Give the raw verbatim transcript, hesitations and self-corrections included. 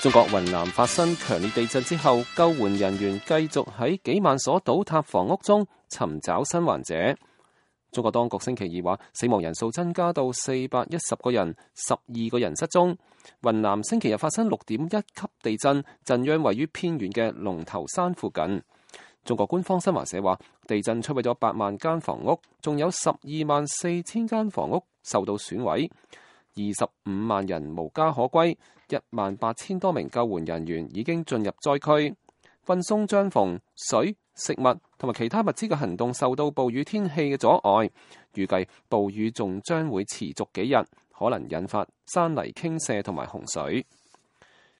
中國雲南發生強烈地震之後，救援人員繼續喺幾萬所倒塌房屋中尋找生還者。中國當局星期二話，死亡人數增加到四百一十個人，十二個人失蹤。雲南星期日發生六點一級地震，震央位於偏遠嘅龍頭山附近。中國官方新華社話，地震摧毀咗八萬間房屋，仲有十二萬四千間房屋受到損毀，二十五萬人無家可歸，一萬八千多名救援人員已經進入災區。運送帳篷、水、食物同埋其他物資嘅行動受到暴雨天氣嘅阻礙，預計暴雨仲將會持續幾日，可能引發山泥傾瀉同埋洪水。